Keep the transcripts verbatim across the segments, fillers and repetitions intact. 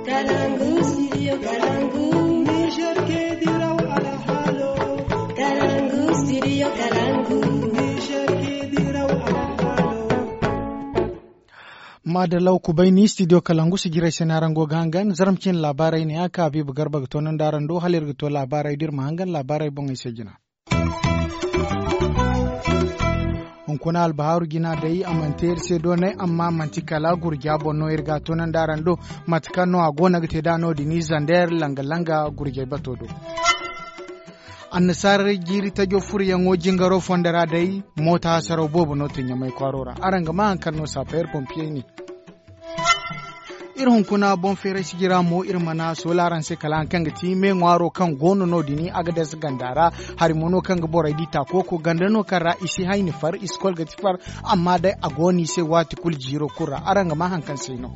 Kalangu, studio Kalangu. Niger ke diraw ala halo. Kalangu, studio Kalangu. Niger ke diraw ala halo. Madalau kubaini studio Kalangu sigira senarango gangan zaramcin labarai ne aka Habibu Garba ga tonan daran do halir ga to labarai dir mahangan labarai bon ai sejina. Hunkuna albaharu gina da yi amanter se do ne amma mantikala gurgya bonno irga tonan daran do matkano agona gite dano dini zander langa langa gurgya batodo. Annasar giri ta jo furyan wajin garo fondara dai mota saro bobo notin ya mai kwarora aranga ma hankan safer pompier ni irhun kuna bon fere sigira mo irmana solaran se kala kan gati me ngwaro kan gono no dini agades gandara harimono kan gborai dita koko gandano kan ra isi haini far iskol gati far amma dai agoni se wati kul jiro kura aranga ma hankan sai no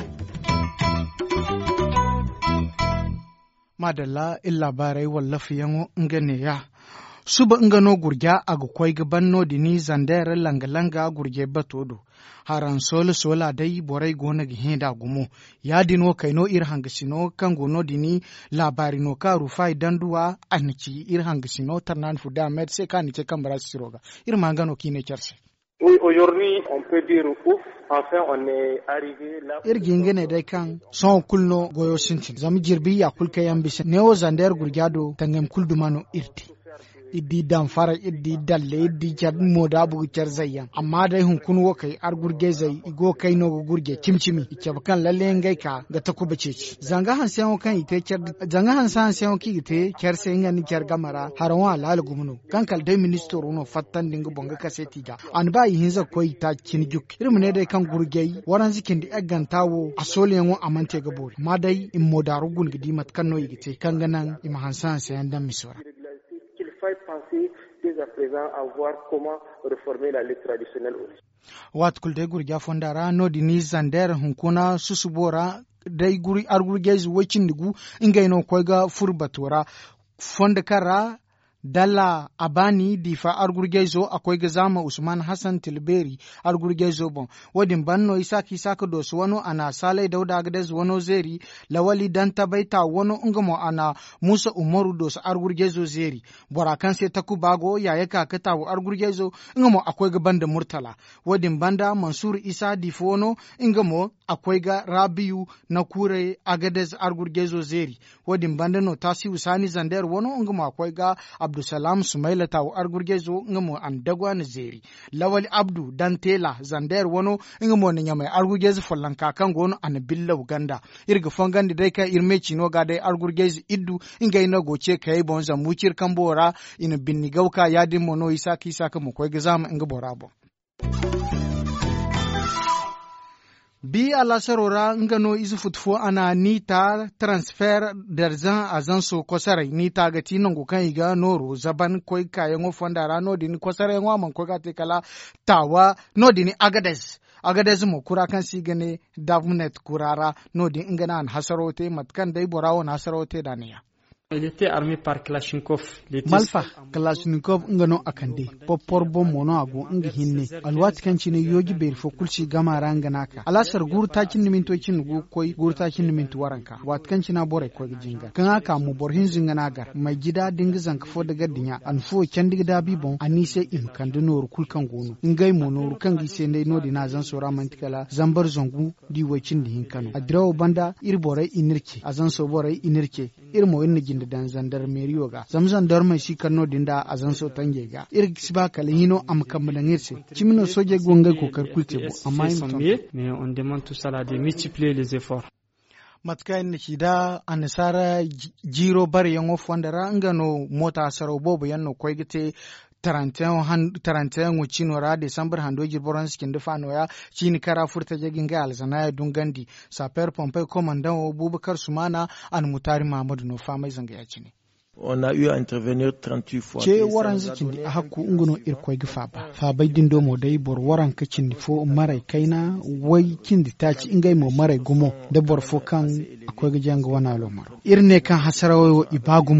madalla illa barai wallafi yango ngane ya suba ngano gurja aga koy gabanno dini zandere langa langa gurje batodo haran solo sola dai borai gona gi henda gumo ya dino kaino ir hangasino kan gono dini labari no ka rufai danduwa anci ir hangasino tarnan fuda med se kan ce kan bara siroga ir mangano kine charse. Oui, aujourd'hui, on peut dire ouf. Enfin, on est arrivé là. Irgingene dai kan son kulno goyo sintin. Zami jirbi ya kulka yambisa. Neo zander gurgado tangem kuldumano irti. Iddi dan fara iddi dalle iddi jar moda bu jar zayyan amma dai hun kun wo kai ar gurge zai igo kai no gurge cimcimi ike bakan lalle ngai ka ga ta kubace ci zanga han sai kan ite ker zanga han san sai ki ite ker sai ngani ker gamara haranwa lal gumno kan kal dai minister no fattan dinga bonga kaseti ga an ba yi hinza koi ta kin juk irin ne dai kan gurge waran zikin di aggantawo a soliyan wo amante ga bori ma dai in modaru gun gidi mat kan no yigite kan ganan im han san sai andan misora. Il faut penser dès à présent à voir comment réformer la lutte traditionnelle aussi. Wat kulde gurja fondara no dini zander hunkuna susubora dai guri argurgez wacin dugu ingaino koiga furbatora fonda kara dala abani difa argurgezo akwai gazama Usman Hassan Tilberi argurgezo bon wadin banno isaki saka dos wano ana sale dauda gades wano zeri lawali danta baita wano ngamo ana Musa Umaru dos argurgezo zeri borakan se takubago yaya kakata wa argurgezo ngamo akwai ga banda Murtala wadin banda Mansur Isa difono ngamo akwai ga Rabiu na kure agades argurgezo zeri wadin banda no tasi usani zander wano ngamo akwai ga Abdusalam Sumaila tawo argurgezo ngamo an dagwa na zeri lawali Abdu Dantela Zander wano ngamo ne nyamai argurgezo follanka kan gono an billa Uganda irga fongandi dai ka irme chino ga dai argurgezo iddu ingai na goce kai bonza mucir kambora ina binni gauka yadin mono isaki saka mu koy gazama inga borabo. Bi alasarora ngano izu futfo ana nita transfer d'argent azanso kosarai nita gati nongo kan iga noro zaban koy kayango fondara no dini kosarai ngo man koy gate kala tawa no dini agades agades mo kura kan sigane davnet kurara no dini ngana an hasarote matkan dai borawo hasarote daniya. Il était armé par Kalachnikov. Malfa Kalashnikov ngano akande popor bom mono ago ngi hinne alwat kan cine yogi ber fo kulsi gama ranga naka alasar gurta kin minto kin gu koy gurta kin minto waranka wat kan cina bore koy jinga kan aka mu bor hin zinga nagar mai gida dinga zanka fo daga dinya an fo can diga da bi bon anise im kan de nor kul kan gono ngai mono kan gi se ndai no dina zan sora mantikala zambar zongu di wacin di hin kano adrawo banda ir bore inirke azan so bore inirke ir mo in da dan zandar meriyo ga zamzan dar mai shi kanno dinda a zan so tange ga ir siba kalino am kamalan irse chimino soje gonga ko karkulte bo amma mais on demande tout ça là de multiplier les efforts. Matkain hida anasara jiro bar yango fondara ngano mota saro bobo yanno koygete tarantayan wucino ra Desambar hando jirboran skin da fano ya chini kara furta jagin ga alzana ya dungandi saper pompe komandan Abubakar Sumana an mutari Muhammadu no famai zanga ya cini. On a eu à intervenir trente-huit fois. Ce waran zikin di hakku unguno irkoi gifa ba. Fa bai dindo mo dai bor waran kacin fo marai kaina wai kin di taci ingai mo marai gumo da bor fo kan akwai gajanga wana lomaro. Irne kan hasarawo ibagumo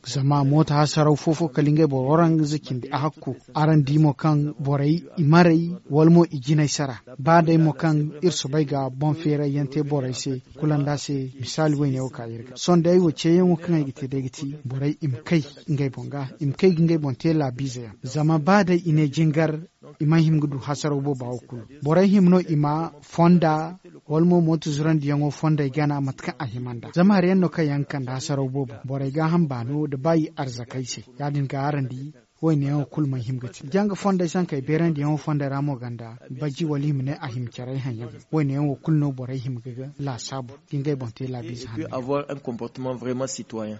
zama mota hasarau fofo kalingai bororan zikin da hakku aran dimo kan borai imarai walmo ijinai sara ba dai mo kan irso bai ga bon fere yante borai se kulanda se misali wai ne o kayirga son dai wace yan kan gite da giti borai imkai ngai bonga imkai ngai bonte la bize zama ba dai ine jingar ima himgudu hasaro bo ba okul borai himno ima fonda walmo motu zuran diyango fonda igana matka ahimanda zama har yanno kai yankan da hasaro bo borai ga hambano da bayi arzakai se yadin ga arandi wai ne yawo kulman himgati janga fonda san kai beran diyango fonda ramo ganda baji wali mine ahim charai hanya wai ne yawo kulno borai himgaga la sabu kingai bonte la biza avoir un comportement vraiment citoyen.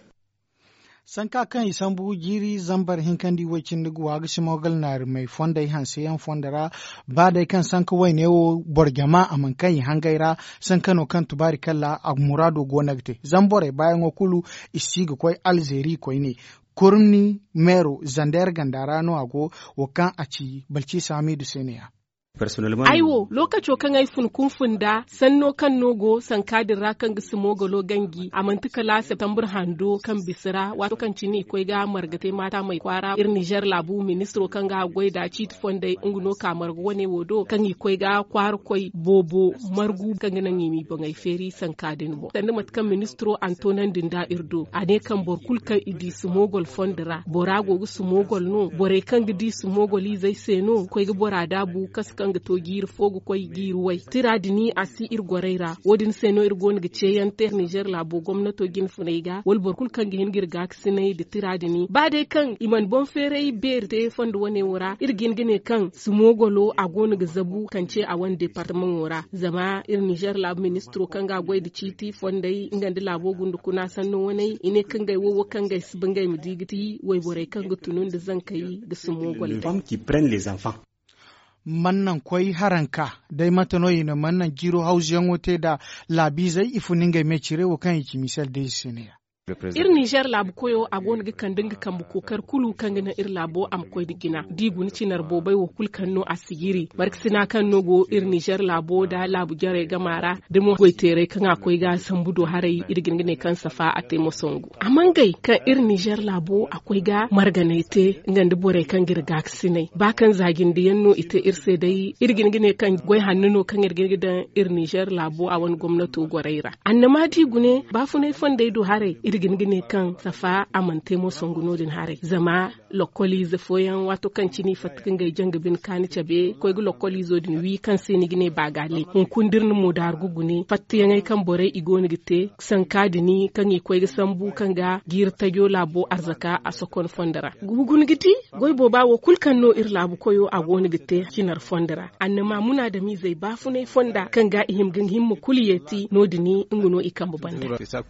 Sanka kan isambu jiri zambar hinkandi wacin dugu waga simogal na mai fonda han sayan fondara ba da kan sanka wai ne wo borgama aman kan hangaira sanka no kan tubari kalla a murado gonagte zambore bayan okulu isiga koi alzeri koi ne kurni mero zander gandara no ago wakan aci balci sami du seniya aiwo lokaco kan ai fun kun funda sanno kan nogo san kadin rakan gisu mogolo gangi a mantuka la september hando kan bisira wato kan cini koi ga margate mata mai kwara ir Niger labu ministro kan ga goida cheat fonde unguno kamar wone wodo kan yi koi ga kwar koi bobo margu kan nan yimi bangai feri san kadin bo dan mat kan ministro Antonin Dinda Irdo ane kan borkul kan idi su mogol fondira borago gisu mogol no bore kan gidi su mogoli zai seno koi ga borada bu kas kanga to gir fogu koy gir way tiradini asi ir goreira wodin seno ir gon ga ceyan ter Niger labo gwamnato gin funaiga wal borkul kan gin gir ga sinai de tiradini bade kan iman bon fere berte fondu wone wora ir gin gine kan sumogolo a gon ga zabu kan ce a wan department wora zama ir Niger labo ministro kan ga goy de citi fondai ingandi labo gundu kuna sanno wonai ine kan ga wo kan ga sibingai midigiti way bore kan ga tunun da zan kai ga sumogol femmes qui prennent les enfants. mannan kwai haranka dai matanoyi na mannan jiro hausiyan wote da labizai ifuninga mecire wo kan iki misal dai sene ir Niger labu koyo a gon ga kan dinga kan kokar kulu kan gina ir labo am koy digina digun cinar bobai wo kul kan no asigiri barksina kan no go ir Niger labo da labu jare gamara de mo goy tere kan akoy ga sambudo harai irgin gine kan safa ate mo songu amangai kan ir Niger labo akoy ga marganete ngande bore kan girga sinai ba kan zagin da yanno ite ir sai dai irgin gine kan goy hannuno kan irgin gidan ir Niger labo a wani gwamnato goreira annama digune ba funai fondai do harai irgin gine kan safa amante mo songuno din hare zama lokoli ze foyan wato kan cini fatkin ga janga bin kani cabe koy gu lokoli zo din wi kan seni gine bagale hun kundirn mo dar gugune fatti yangai kan bore igoni gite san kadini kan yi koy ga sambu kan ga girta yo labo arzaka a sokon fondara gugun giti goy bo bawo kulkan no ir labu koyo a goni gite kinar fondara annama muna da mi zai bafune fonda kan ga ihim gin himmu kuliyeti no dini inguno ikambu banda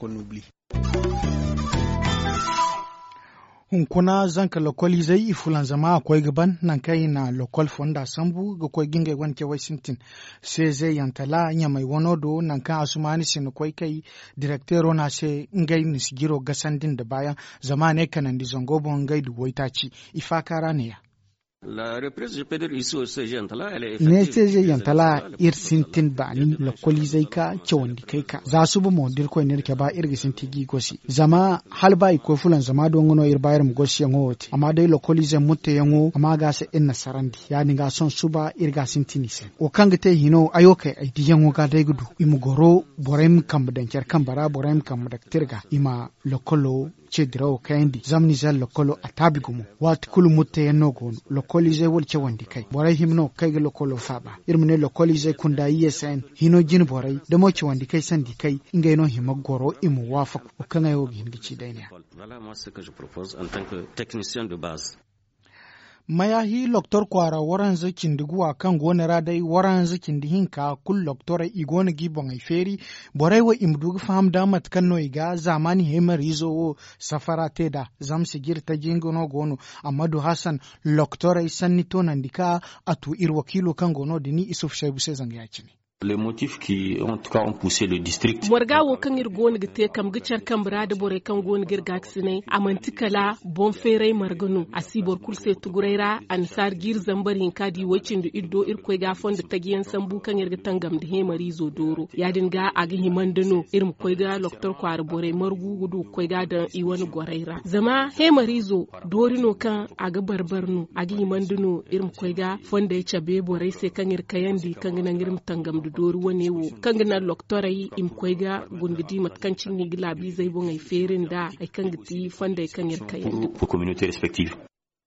hunkuna zanka lokoli zai ifulan zama akwai gaban nan kai na lokal fonda sambu ga koi ginga wanke wai sintin sai zai yantala nya mai wonodo nan kan asumani sin koi kai directero na sai ngai ni sigiro gasandin da bayan zama ne kanan di zongo bon ngai du woitaci ifakara ne ya La reprise, je peux dire ici au C G Yantala, elle est ne ce je yantala ir sintin bani lokoli zai ka cewandi kai ka za su bu modir ko ne ke ba irgi sinti gi gosi zama hal bai ko fulan zama don ngono ir bayar mu gosi yango wote amma dai lokoli zai mutte yango amma ga se in nasarandi ya ni ga son suba irga sintini se o kanga te hino ayokai ai di yango ga dai gudu imu goro borem kam dan ker kam bara borem kam da tirga ima lokolo ce dirawo kayandi zamni zal lokolo atabi gumu wat kulu mutte yanno gon lokoli zai wolce wandi kai borai himno kai ga lokolo faba irmine lokoli zai kunda yesen hino jin borai da mo ci wandi kai sandi kai inga ino himo goro imu wafa o kan ayo gin gici dai ne voilà moi ce que je propose en tant que technicien de base mayahi loktor kwara waran zikin diguwa kan gonara dai waran zikin dihinka kul loktora igona gibon ai feri borai wa imdugu faham da matkan no iga zamani hemar izo safara teda zamsi girta jingono gono amadu hasan loktora isanni to nandika atu ir wakilo kan gono dini isuf shaibu se zanga yacini Les motifs qui, en tout cas, ont poussé le district. Morga wo kan ir gon gite kam gicar kan brada bore kan gon gir gaksine amantikala bon fere marganu asibor kulse tugureira ansar gir zambarin kadi wacin da iddo ir koy ga fonda tagiyan sambu kan ir tangam da hemari zo doro yadin ga agi himandano irin koy ga doktor kwar bore margu gudu koy ga da iwan goreira zama hemari zo dorino kan aga barbarnu agi himandano irin koy ga fonda ya cabe bore sai kan ir kayandi kan nan irin tangam da dori wane wo kan gina loktora yi im koiga gungidi matkancin ni gilabi zai bon ai ferin da ai kan giti fanda ai kan yarka yi pour communauté respective.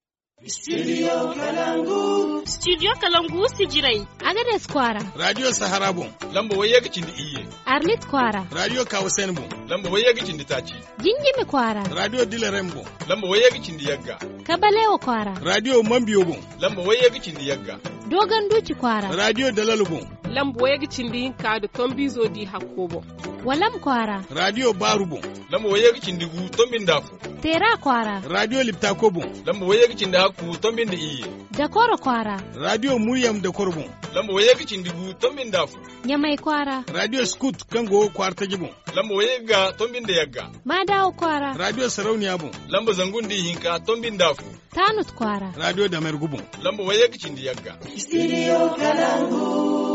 Studio Kalangu. Studio Kalangu sijirai. Agades Kwara. Radio Sahara bon. Lamba waye gicin da iye. Arlit Kwara. Radio Kawsen bon. Lamba waye gicin da taci. Jingime Kwara. Radio Dilerem bon. Lamba waye gicin da yagga. Kabalewo Kwara. Radio Mambiyo bon. Lamba waye gicin da yagga. Dogon Duci Kwara. Radio Dalalu bon. Lamba waye gicin da yinka da tombizo di hakobo. Walam Kwara. Radio Baru bon. Lamba waye gicin da gu tombin dafu. Tera Kwara. Radio Liptako bon. Lamba waye gicin da haku tombin da iye. Dakoro Kwara. Radio Muryam da Korbon. Lamba waye gicin da gu tombin dafu. Nyamai Kwara. Radio Scoot kango kwarta jibon. Lamba waye ga tombin da yagga. Madawo Kwara. Radio Sarauniya bon. Lamba zangun di hinka tombin dafu. Tanut Kwara. Radio Damer Gubon. Lamba waye gicin da yagga. Studio Kalangu.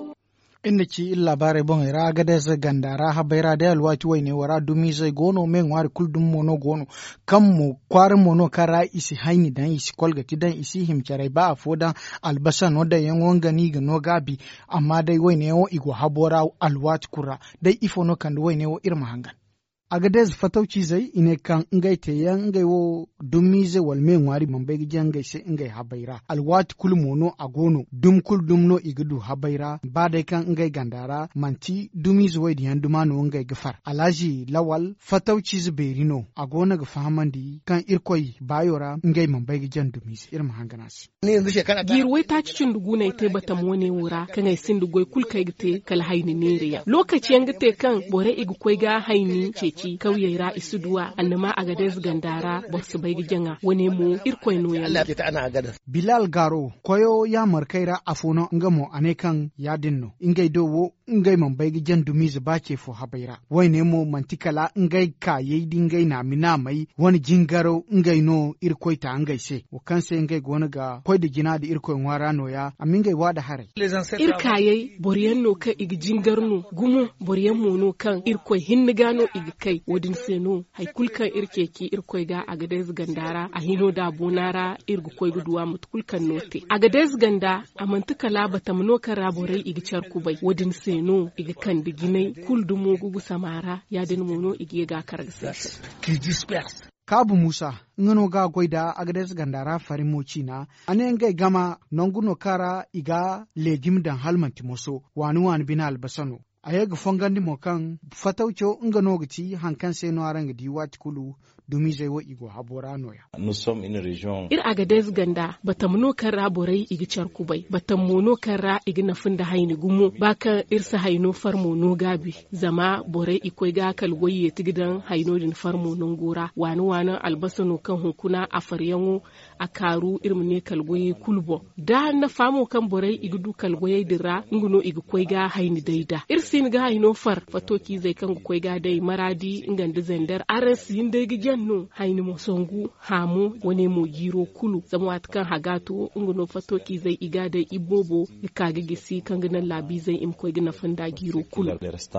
inda ci labarai bon ira gades gandara habaira da alwati wai ne wara dumi zai gono men wari kuldum mono gono kammo kwarin mono kara isi haini dan isi kolgati dan isi himcharai ba foda albasa no da yan wangani ga no gabi amma dai wai ne wo igo habora alwati kura dai ifo no kan wai ne wo irma hangan agadez fatauci zai ine kan ngai te yan ngai wo dummi ze wal men wari man bai gijan ngai se ngai habaira alwati kul mono agono dum kul dum no igudu habaira ba dai kan ngai gandara manti dumi ze wai diyan dumano ngai gafar alaji lawal fatauci ze berino agona ga fahamandi kan irkoi bayora ngai man bai gijan dumi ze irma hanganas ne yanzu shekara ta girwai ta cicin dugu ne te bata mone wura kan ai sin dugoi kul kai gite kala haini neriya lokaci yan gite kan bore igu koi ga haini ce ci kauyaira isuduwa annama agades gandara borsu bai gijanga wani mu irkoi no Allah ke ta ana agadas Bilal Garo koyo ya markaira afono ngamo anekan ya dinno ingai dowo ingai man bai gijan dumizu bace fo habaira wai ne mo mantikala ingai ka yayi dingai na mina mai wani jingaro ingai no irkoi ta ingai se o kanse ingai gona ga koi da gina da irkoi wara no ya amingai wada hare irka yayi boriyan no ka igi jingarno gumu boriyan mo no kan irkoi hinnigano igi kai wodin seno hay kulkan irke ki irkoi ga agades gandara a hino da bonara irgu koi guduwa mutkulkan note agades ganda amantuka labata mno karaborai igi charkubai wodin seno igi kan diginai kuldumo gugu samara yadin mono igi ga kargse ki disperse Kabu Musa ngano ga goida agades gandara farimoci na ane ngai gama nonguno kara iga legim dan halmanti moso wani wani bina albasano ayega fongandi mo kan fatawcho ngano giti hankan se no aranga diwati kulu dumi zai wo igo haborano ya nous sommes une région ir agades ganda batamno kara borai igi charkubai batamno kara igi nafin da haini gumo baka irsa haino farmo no gabi zama borai ikoi ga kalgoyi tigidan haino din farmo non gora wani wani albasano kan hunkuna a faryanwo a karu irmine kalgoyi kulbo da na famo kan borai igi du kalgoyi dira nguno igi koi ga haini daida irsin ga haino far fatoki zai kan koi ga dai maradi inganda zandar aras yin dai gijan no haini mo songu hamu wani mo giro kulu zama kan hagato nguno fatoki zai iga da ibobo ikage gisi kan ganan labi zai im koi gina fanda giro kulu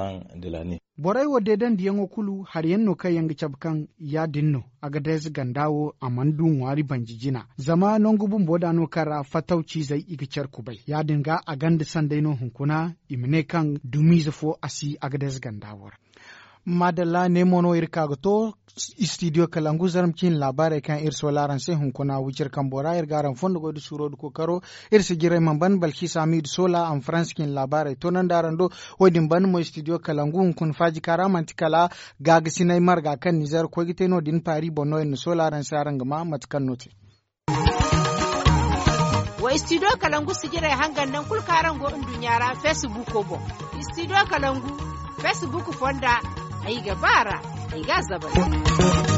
borai wa dedan diyango kulu har yanno kai yanga cabkan ya dinno aga des gandawo amandun wari banjijina zama non gubun boda no kara fatauci zai igicar kubai ya dinga a ganda sandaino hunkuna imne kan dumiza fo asi aga des gandawar madalla ne mono irka to studio kalangu zaramcin labarai kan ir solaran sai hunkuna wucir kan bora ir garan fondo go suro ko karo ir sigire man ban balki sami sola an france kin labarai to nan darando wodin ban mo studio kalangu hunkun faji karaman tikala gaga sinai marga kan nizar ko giteno din pari bonno en solaran saran gama matkan note wa studio kalangu sigire hangan nan kul karan go dunyara facebook ko bo studio kalangu facebook fonda ai gabara ai gazaba